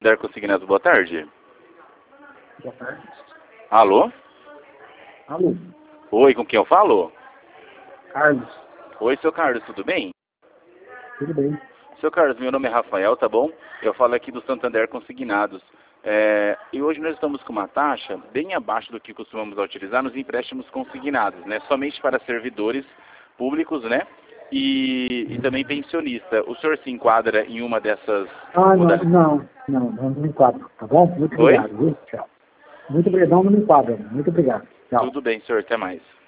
Dar Consignados, boa tarde. Boa tarde. Alô? Alô? Oi, com quem eu falo? Carlos. Oi, seu Carlos, tudo bem? Tudo bem? Seu Carlos, meu nome é Rafael, tá bom? Eu falo aqui do Santander Consignados. E hoje nós estamos com uma taxa bem abaixo do que costumamos utilizar nos empréstimos consignados, né? Somente para servidores públicos, né? E também pensionista. O senhor se enquadra em uma dessas modalidades? Não me enquadro, tá bom? Muito Oi? obrigado, viu? Tchau. Muito obrigado, não me enquadro. Muito obrigado. Tchau. Tudo bem, senhor. Até mais.